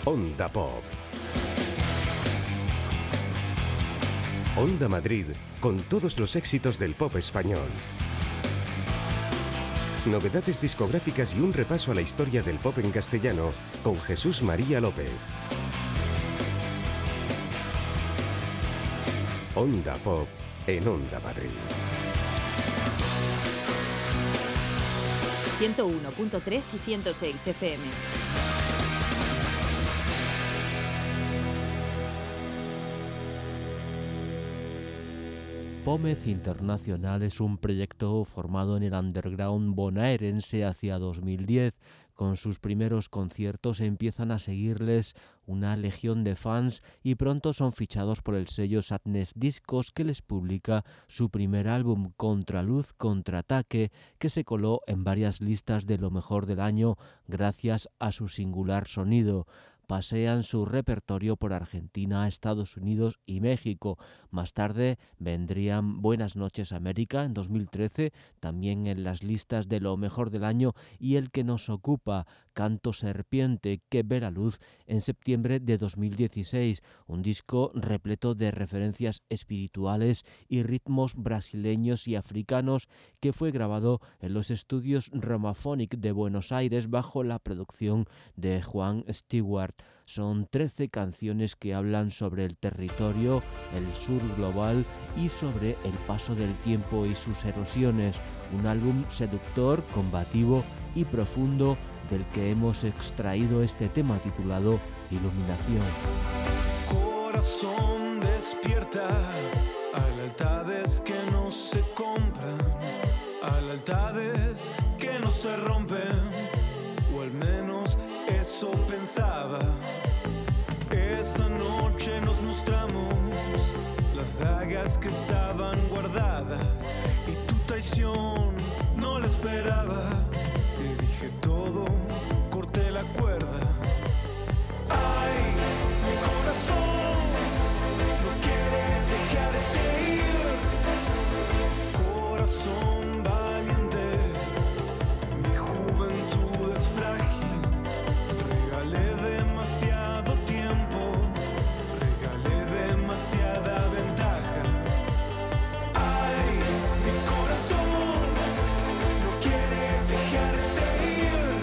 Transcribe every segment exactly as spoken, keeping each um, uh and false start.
Onda Pop. Onda Madrid, con todos los éxitos del pop español. Novedades discográficas y un repaso a la historia del pop en castellano con Jesús María López. Onda Pop en Onda Madrid. ciento uno punto tres y ciento seis F M. Pómez Internacional es un proyecto formado en el underground bonaerense hacia dos mil diez. Con sus primeros conciertos empiezan a seguirles una legión de fans y pronto son fichados por el sello Sadness Discos, que les publica su primer álbum, Contraluz, Contraataque, que se coló en varias listas de lo mejor del año gracias a su singular sonido. Pasean su repertorio por Argentina, Estados Unidos y México. Más tarde vendrían Buenas noches América en dos mil trece, también en las listas de lo mejor del año, y el que nos ocupa, Canto Serpiente, que ve la luz en septiembre de dos mil dieciséis, un disco repleto de referencias espirituales y ritmos brasileños y africanos, que fue grabado en los estudios Romaphonic de Buenos Aires bajo la producción de Juan Stewart. Son trece canciones que hablan sobre el territorio, el sur global y sobre el paso del tiempo y sus erosiones. Un álbum seductor, combativo y profundo, del que hemos extraído este tema titulado Iluminación. Corazón despierta a lealtades que no se compran, a lealtades que no se rompen, o al menos eso pensaba. Esa noche nos mostramos las dagas que estaban guardadas y tu traición no la esperaba. Te dije todo, corté la cuerda. Ay, mi corazón no quiere dejarte ir. Corazón valiente, mi juventud es frágil. Regalé demasiado tiempo, regalé demasiada ventaja. Ay, mi corazón no quiere dejarte ir.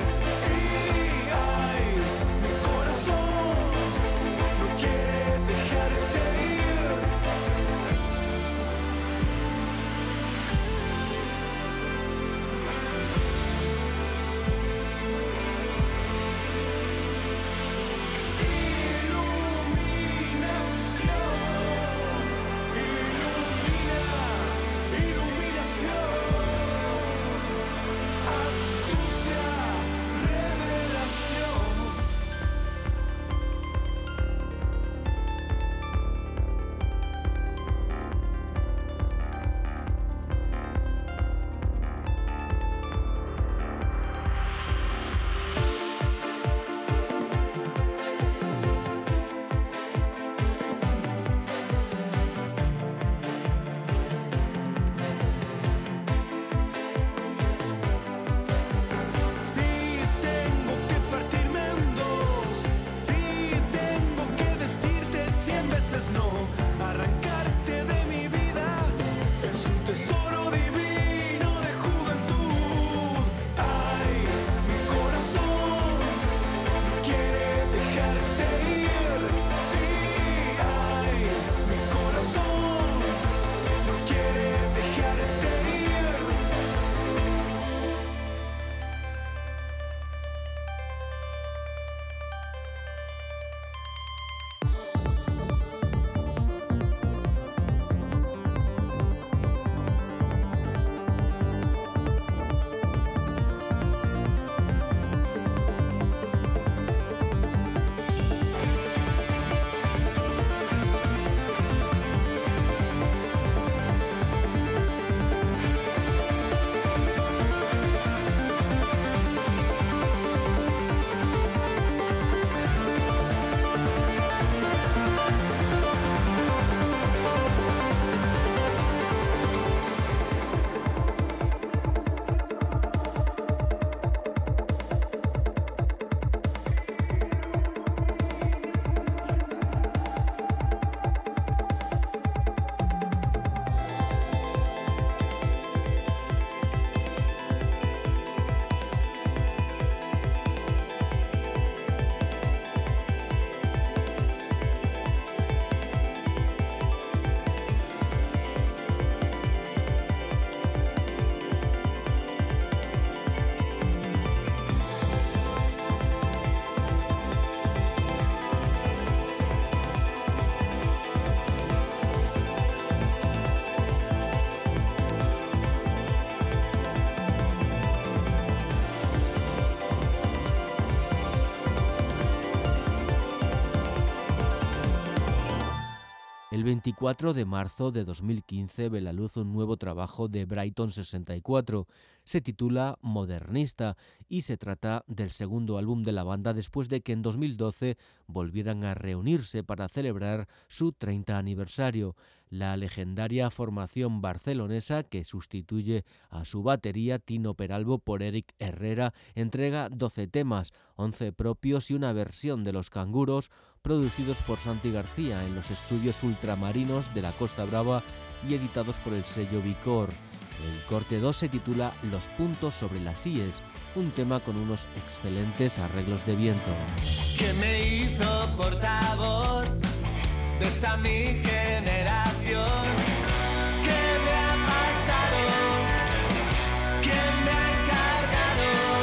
veinticuatro de marzo de dos mil quince ve la luz un nuevo trabajo de Brighton sesenta y cuatro. Se titula Modernista y se trata del segundo álbum de la banda después de que en dos mil doce volvieran a reunirse para celebrar su treinta aniversario. La legendaria formación barcelonesa, que sustituye a su batería Tino Peralbo por Eric Herrera, entrega doce temas, once propios y una versión de Los Canguros, producidos por Santi García en los estudios ultramarinos de la Costa Brava y editados por el sello Vicor. El corte dos se titula Los puntos sobre las íes, un tema con unos excelentes arreglos de viento. Que me hizo portavoz de esta mi generación. ¿Qué me ha pasado? ¿Quién me ha encargado?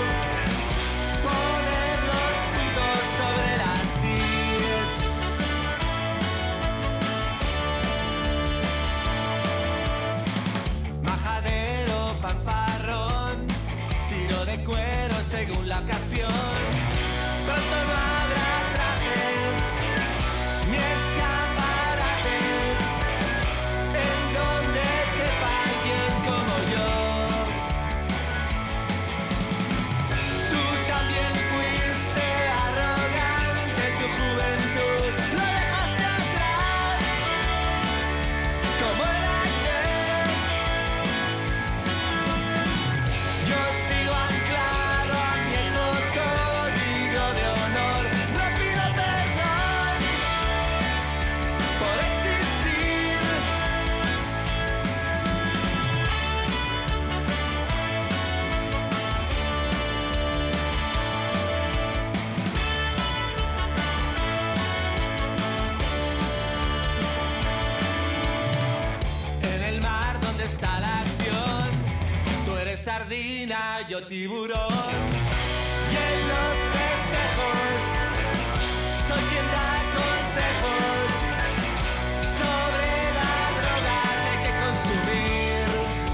Poner los puntos sobre las íes. Majadero, panparrón, tiro de cuero según la ocasión. Pronto no habrá traje ni escaparate en donde quepa alguien como yo. Tú también fuiste arrogante en tu juventud, lo dejaste atrás como el ayer. Yo sigo anclado a viejo código de honor, no pido perdón por existir. En el mar donde está la acción, tú eres sardina, yo tiburón. Y en los festejos soy quien da consejos sobre la droga que hay que consumir.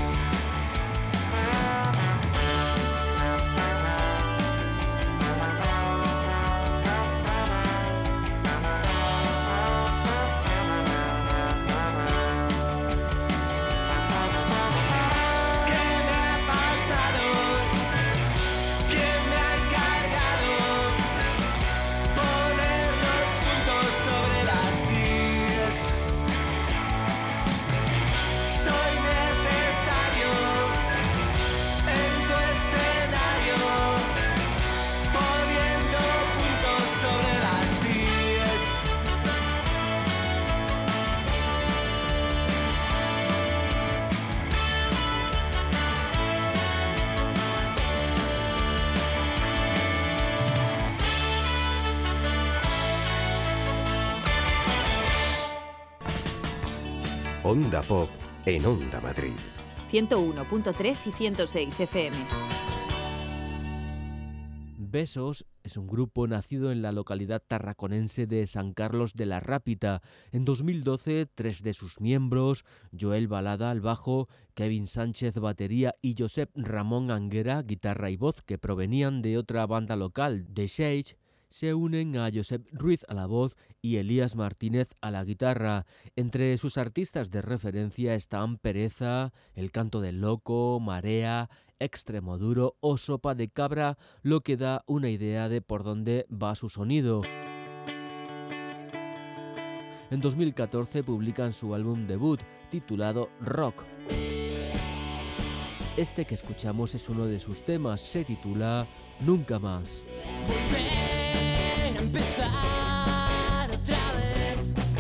¿Qué me ha pasado? ¿Quién me ha encargado? Poner los puntos sobre las íes. Soy necesario en tu escenario, poniendo puntos sobre las íes. Onda Pop en Onda Madrid. ciento uno punto tres y ciento seis F M. Besos es un grupo nacido en la localidad tarraconense de San Carlos de la Rápita. En dos mil doce, tres de sus miembros, Joel Balada al bajo, Kevin Sánchez batería y Josep Ramón Anguera guitarra y voz, que provenían de otra banda local, The Sage, se unen a Josep Ruiz a la voz y Elías Martínez a la guitarra. Entre sus artistas de referencia están Pereza, El Canto del Loco, Marea, Extremoduro o Sopa de Cabra, lo que da una idea de por dónde va su sonido. En dos mil catorce publican su álbum debut, titulado Rock. Este que escuchamos es uno de sus temas, se titula Nunca Más. Volver a empezar otra vez,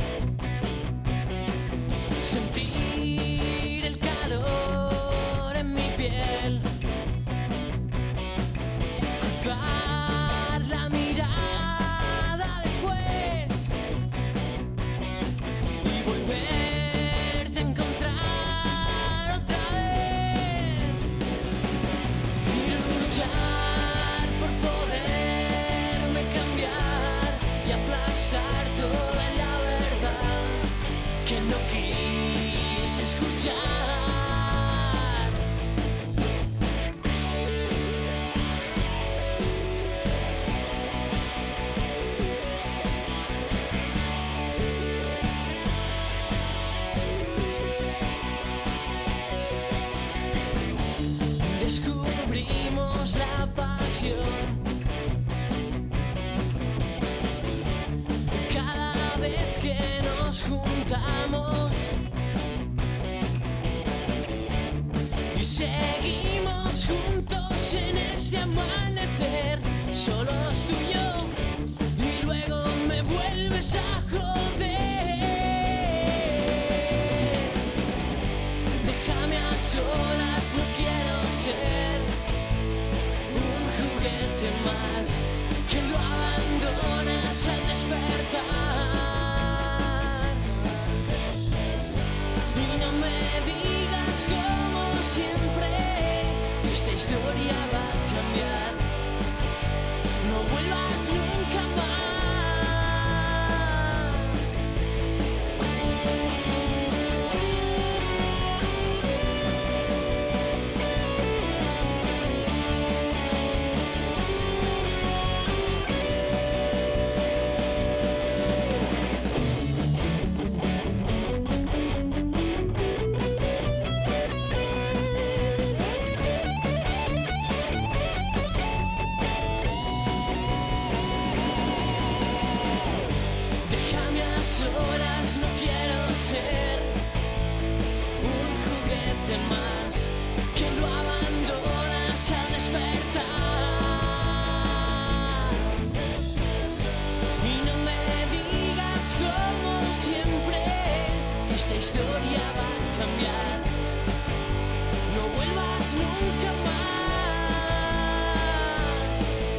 sentir el calor en mi piel, cruzar la mirada después y volverte a encontrar otra vez y luchar por poderme cambiar y descubrimos la pasión. Cada vez que nos juntamos y seguimos juntos en este amanecer, solos tú y yo, y luego me vuelves a joder. Déjame a solas, no quiero ser un juguete más que lo abandonas al despertar. Y no me digas como siempre, esta historia va a cambiar. No vuelvas nunca más. Déjame a solas, no quiero ser un juguete más que lo abandonas al despertar. Y no me digas como siempre, esta historia va a cambiar. No vuelvas nunca más.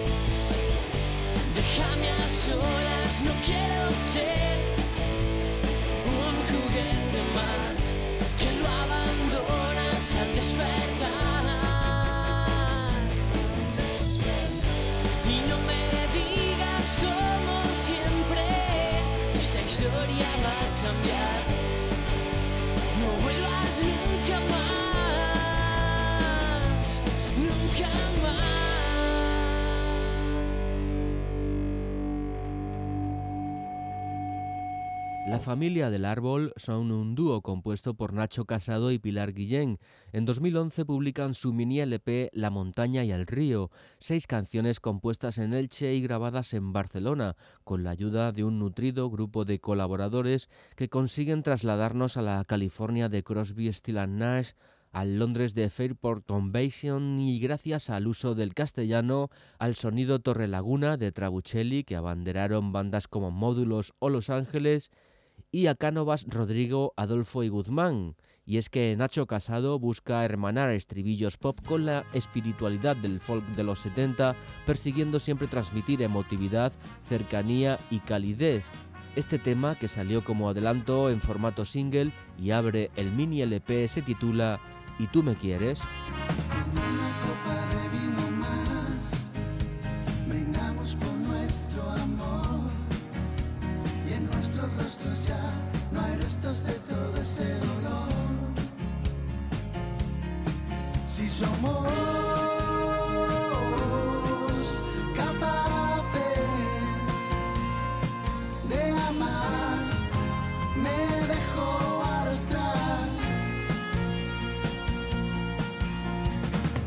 Déjame a solas, no quiero ser un juguete más que lo abandonas al despertar. Y no me digas como siempre, esta historia va a cambiar. No vuelvas nunca más, nunca más. La familia del árbol son un dúo compuesto por Nacho Casado y Pilar Guillén. En dos mil once publican su mini L P La montaña y el río, seis canciones compuestas en Elche y grabadas en Barcelona, con la ayuda de un nutrido grupo de colaboradores que consiguen trasladarnos a la California de Crosby, Still and Nash, al Londres de Fairport Convention y gracias al uso del castellano, al sonido Torrelaguna de Trabuchelli que abanderaron bandas como Módulos o Los Ángeles, y a Cánovas, Rodrigo, Adolfo y Guzmán. Y es que Nacho Casado busca hermanar estribillos pop con la espiritualidad del folk de los setenta, persiguiendo siempre transmitir emotividad, cercanía y calidez. Este tema, que salió como adelanto en formato single y abre el mini L P, se titula ¿Y tú me quieres? De todo ese dolor, si somos capaces de amar, me dejo arrastrar.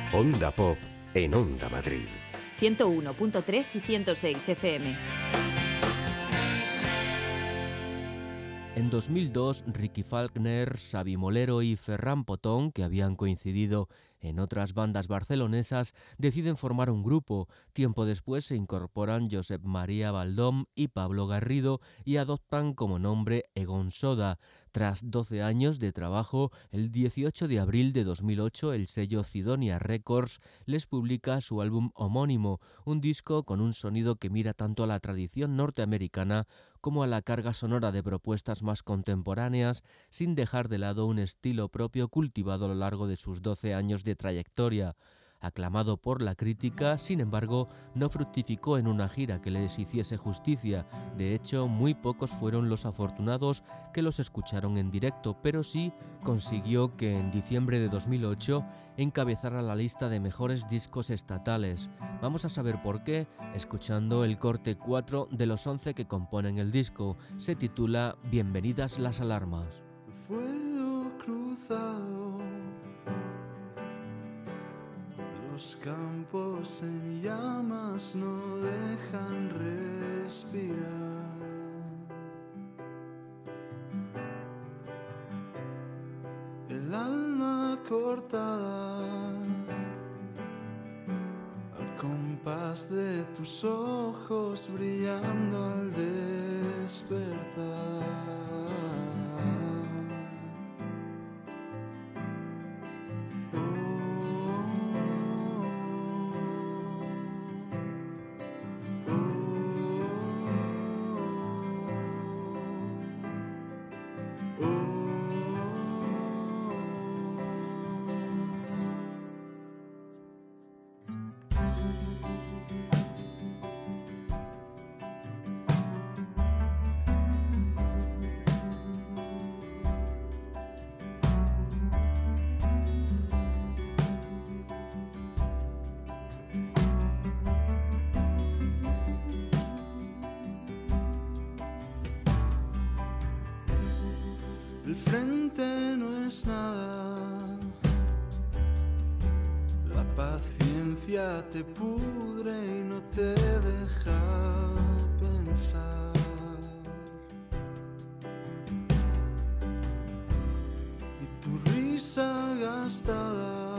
Onda Pop en Onda Madrid. ciento uno punto tres y ciento seis F M. En dos mil dos, Ricky Falkner, Xavi Molero y Ferran Potón, que habían coincidido en otras bandas barcelonesas, deciden formar un grupo. Tiempo después se incorporan Josep María Baldom y Pablo Garrido y adoptan como nombre Egon Soda. Tras doce años de trabajo, el dieciocho de abril de dos mil ocho el sello Sidonia Records les publica su álbum homónimo, un disco con un sonido que mira tanto a la tradición norteamericana como a la carga sonora de propuestas más contemporáneas, sin dejar de lado un estilo propio cultivado a lo largo de sus doce años de trayectoria. Aclamado por la crítica, sin embargo, no fructificó en una gira que les hiciese justicia. De hecho, muy pocos fueron los afortunados que los escucharon en directo, pero sí consiguió que en diciembre de dos mil ocho encabezara la lista de mejores discos estatales. Vamos a saber por qué, escuchando el corte cuatro de los once que componen el disco. Se titula Bienvenidas las alarmas. Fuego cruzado. Los campos en llamas no dejan respirar. El alma cortada al compás de tus ojos brillando al despertar. El frente no es nada, la paciencia te pudre y no te deja pensar. Y tu risa gastada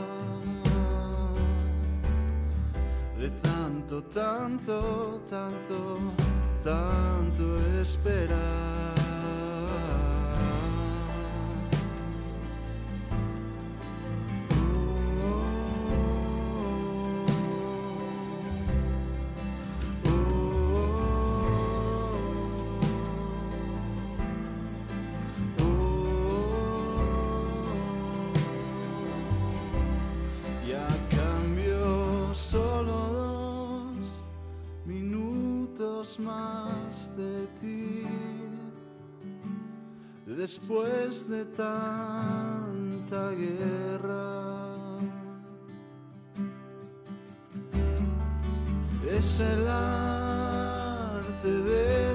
de tanto, tanto, tanto, tanto esperar. Más de ti, después de tanta guerra, es el arte de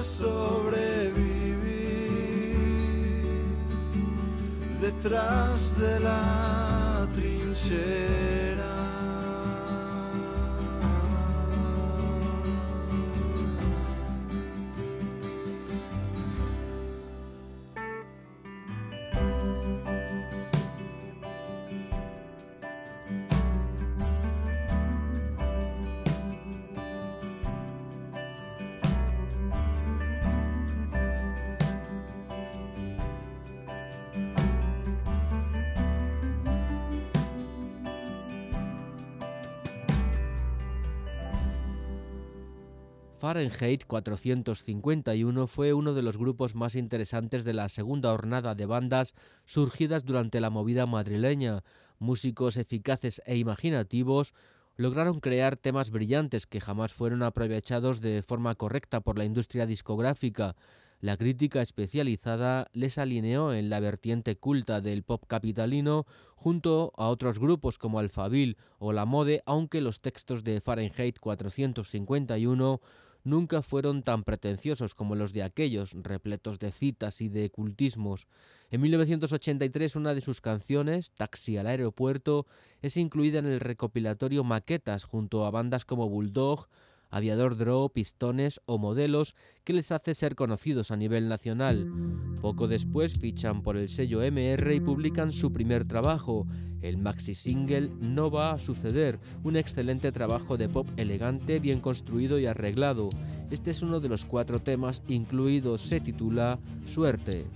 sobrevivir detrás de la trinchera. Fahrenheit cuatrocientos cincuenta y uno fue uno de los grupos más interesantes de la segunda hornada de bandas surgidas durante la movida madrileña. Músicos eficaces e imaginativos lograron crear temas brillantes que jamás fueron aprovechados de forma correcta por la industria discográfica. La crítica especializada les alineó en la vertiente culta del pop capitalino junto a otros grupos como Alphaville o La Mode, aunque los textos de Fahrenheit cuatrocientos cincuenta y uno nunca fueron tan pretenciosos como los de aquellos, repletos de citas y de cultismos. En mil novecientos ochenta y tres, una de sus canciones, Taxi al aeropuerto, es incluida en el recopilatorio Maquetas junto a bandas como Bulldog, Aviador Draw, Pistones o Modelos, que les hace ser conocidos a nivel nacional. Poco después fichan por el sello eme erre y publican su primer trabajo, el maxi single No va a suceder, un excelente trabajo de pop elegante, bien construido y arreglado. Este es uno de los cuatro temas incluidos, se titula Suerte.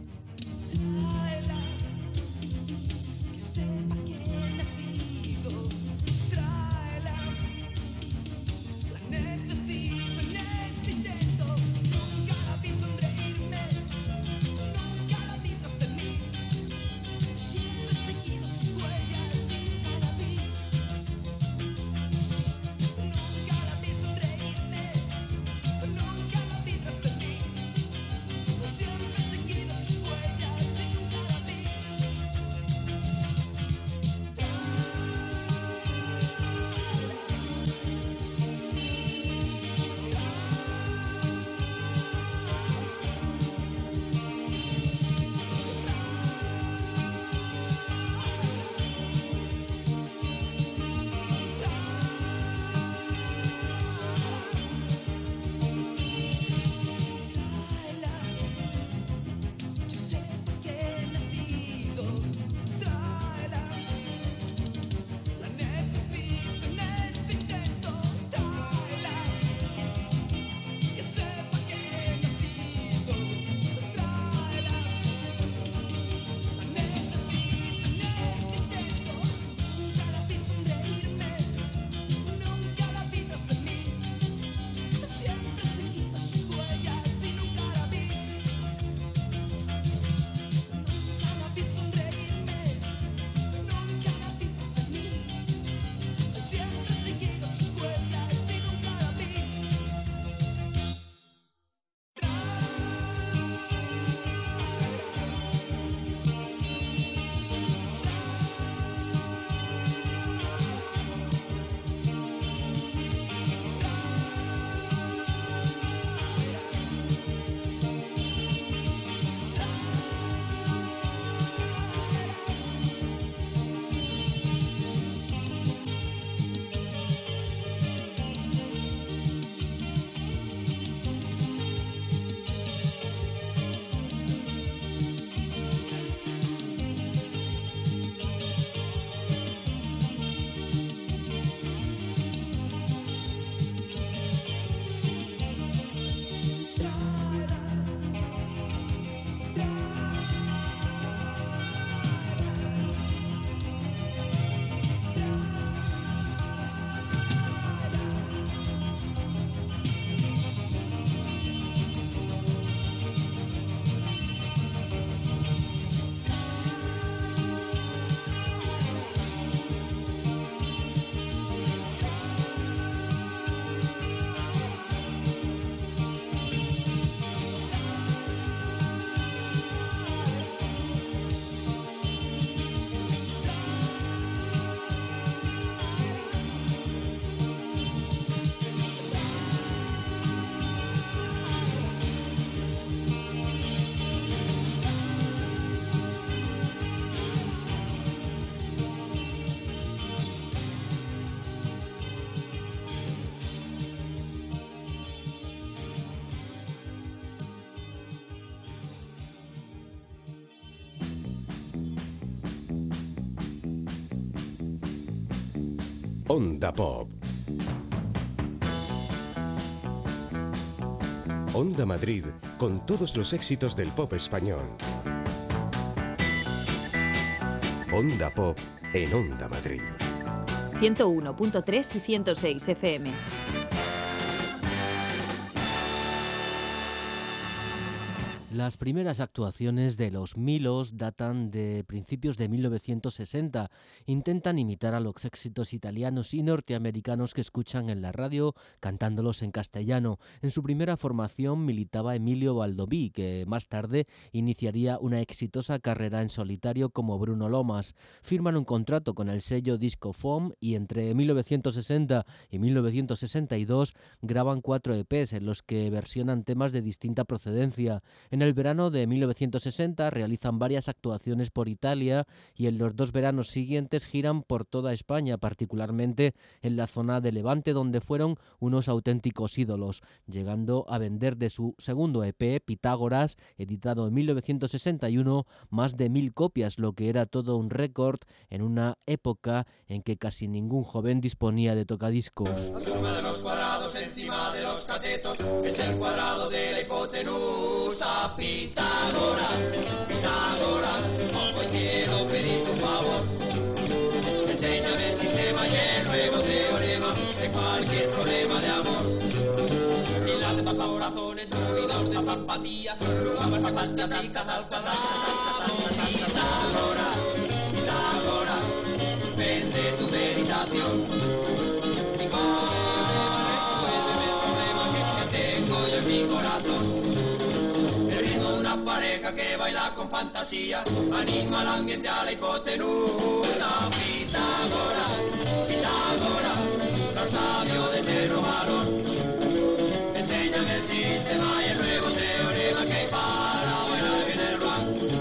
Onda Pop. Onda Madrid, con todos los éxitos del pop español. Onda Pop en Onda Madrid. ciento uno punto tres y ciento seis efe eme. Las primeras actuaciones de Los Milos datan de principios de mil novecientos sesenta. Intentan imitar a los éxitos italianos y norteamericanos que escuchan en la radio, cantándolos en castellano. En su primera formación militaba Emilio Baldoví, que más tarde iniciaría una exitosa carrera en solitario como Bruno Lomas. Firman un contrato con el sello Discofoam y entre mil novecientos sesenta y mil novecientos sesenta y dos graban cuatro E Pes en los que versionan temas de distinta procedencia. En el verano de mil novecientos sesenta realizan varias actuaciones por Italia y en los dos veranos siguientes giran por toda España, particularmente en la zona de Levante, donde fueron unos auténticos ídolos, llegando a vender de su segundo E Pe, Pitágoras, editado en mil novecientos sesenta y uno, más de mil copias, lo que era todo un récord en una época en que casi ningún joven disponía de tocadiscos. La suma de los cuadrados encima de los catetos es el cuadrado de la hipotenusa. Pitágoras, Pitágoras, hoy quiero pedirte un favor. Enséñame el sistema y el nuevo teorema de cualquier problema de amor. Sin las tetas bajo razones, movidor de simpatía, sumas matemáticas al cuadrado. Pitágoras, Pitágoras, suspende tu meditación. Mi teorema resuélveme el problema que tengo yo en mi corazón. Una pareja que baila con fantasía anima al ambiente a la hipotenusa. Pitágoras, Pitágoras, gran sabio de eterno valor. Enséñame el sistema y el nuevo teorema que hay para bailar bien el rock.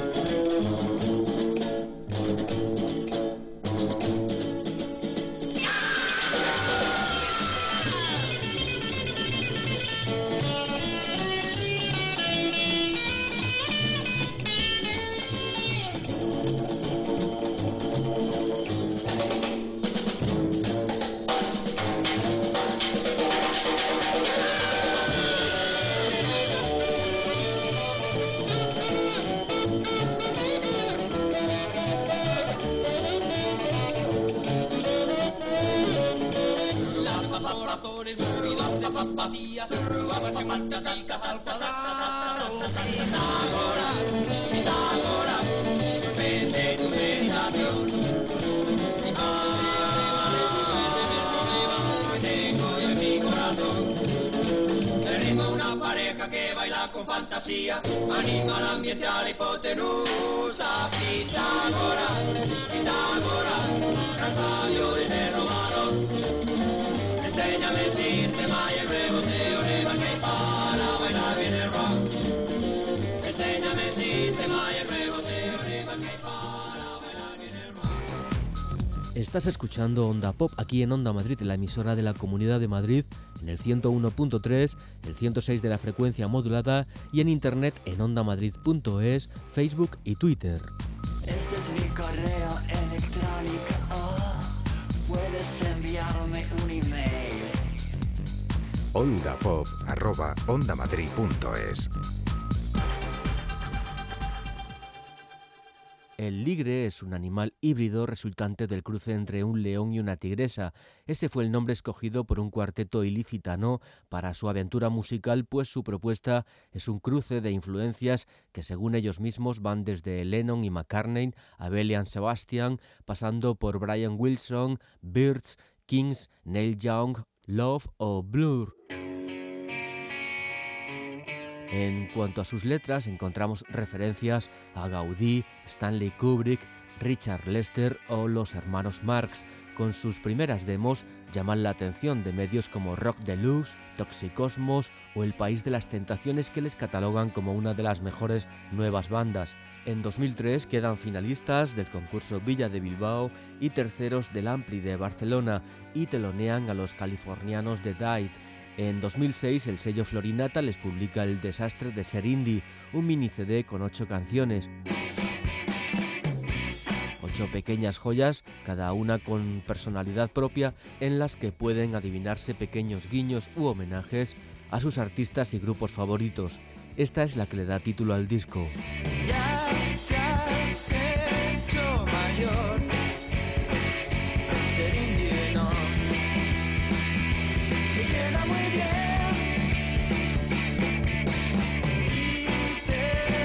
Zapatilla, suaves y matemáticas al cuadrado. Pitágoras, Pitágoras, suspende tu meditación. Mi teorema resuélveme el problema que tengo yo en mi corazón. El ritmo de una pareja que baila con fantasía anima al ambiente a la hipotenusa. Pitágoras, Pitágoras, gran sabio de eterno valor. Enséñame el sistema y el nuevo teorema que hay para bailar bien el rock. Enséñame el sistema y el nuevo teorema que hay para bailar bien el rock. Estás escuchando Onda Pop aquí en Onda Madrid, la emisora de la Comunidad de Madrid, en el ciento uno punto tres, el ciento seis de la frecuencia modulada y en internet en ondamadrid punto es, Facebook y Twitter. Este es mi correo electrónico. Oh, puedes enviarme un email. ondapop arroba ondamadrid punto es. El ligre es un animal híbrido resultante del cruce entre un león y una tigresa. Ese fue el nombre escogido por un cuarteto ilicitano para su aventura musical, pues su propuesta es un cruce de influencias que, según ellos mismos, van desde Lennon y McCartney a Bellian Sebastian, pasando por Brian Wilson, Byrds, Kings, Neil Young, Love o Blur. En cuanto a sus letras, encontramos referencias a Gaudí, Stanley Kubrick, Richard Lester o los hermanos Marx. Con sus primeras demos llaman la atención de medios como Rock Deluxe, Toxicosmos o El País de las Tentaciones, que les catalogan como una de las mejores nuevas bandas. En dos mil tres quedan finalistas del concurso Villa de Bilbao y terceros del Ampli de Barcelona y telonean a los californianos de Dive. En dos mil seis el sello Florinata les publica El desastre de ser indie, un mini C D con ocho canciones. Ocho pequeñas joyas, cada una con personalidad propia, en las que pueden adivinarse pequeños guiños u homenajes a sus artistas y grupos favoritos. Esta es la que le da título al disco. Ya te has hecho mayor, ser indie no te queda muy bien y te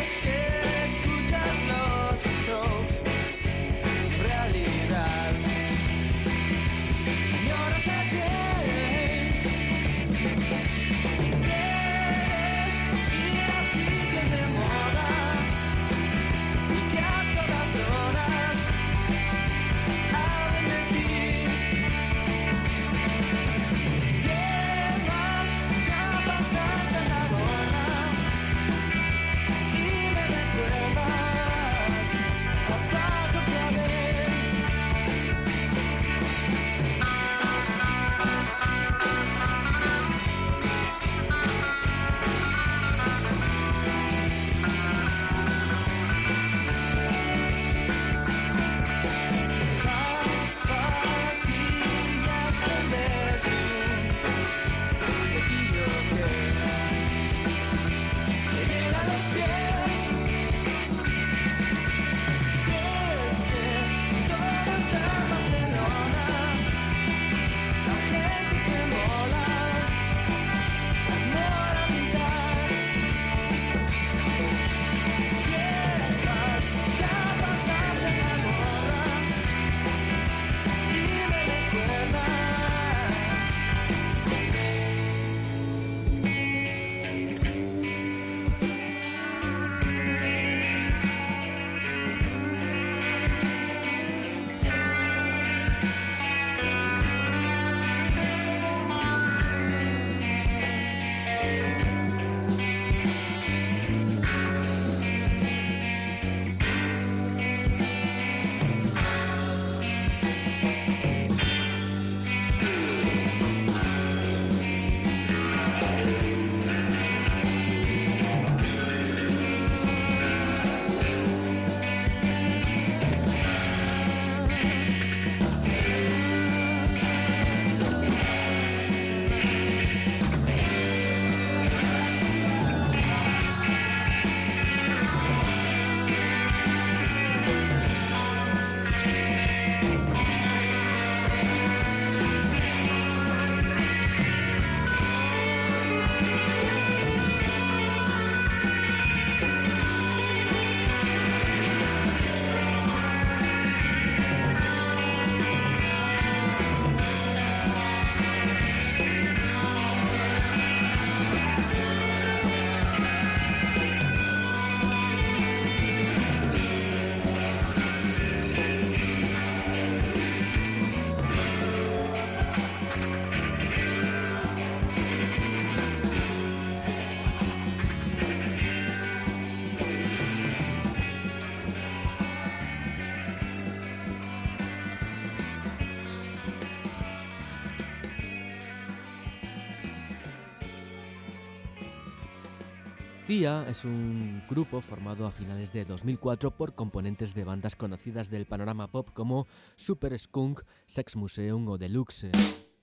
Cia es un grupo formado a finales de dos mil cuatro por componentes de bandas conocidas del panorama pop como Super Skunk, Sex Museum o Deluxe.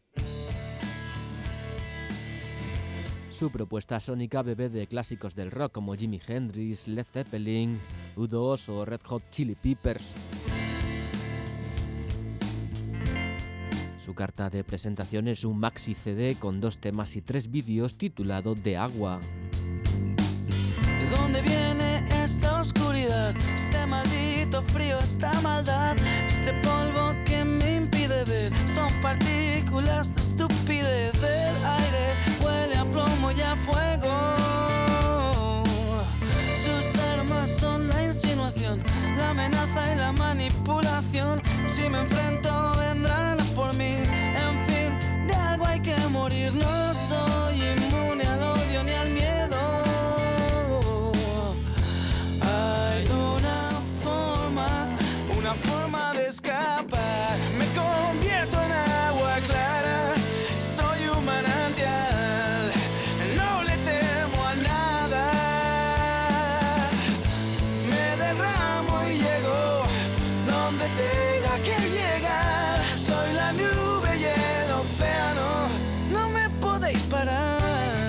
Su propuesta sónica bebe de clásicos del rock como Jimi Hendrix, Led Zeppelin, U dos o Red Hot Chili Peppers. Su carta de presentación es un maxi C D con dos temas y tres vídeos titulado De Agua. ¿De dónde viene esta oscuridad? Este maldito frío, esta maldad. Este polvo que me impide ver. Son partículas de estupidez del aire. Huele a plomo y a fuego. Sus armas son la insinuación, la amenaza y la manipulación. Si me enfrento vendrán a por mí. En fin, de algo hay que morir. No soy inmune al odio ni al miedo. Hay una forma, una forma de escapar. Me convierto en agua clara. Soy un manantial. No le temo a nada. Me derramo y llego donde tenga que llegar. Soy la nube y el océano. No me podéis parar.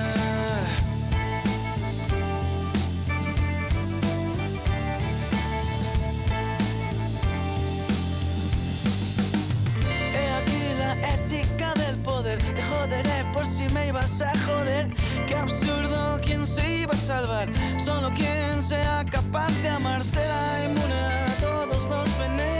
Te joderé por si me ibas a joder. Qué absurdo, ¿quién se iba a salvar? Solo quien sea capaz de amar será inmune a todos los venenos.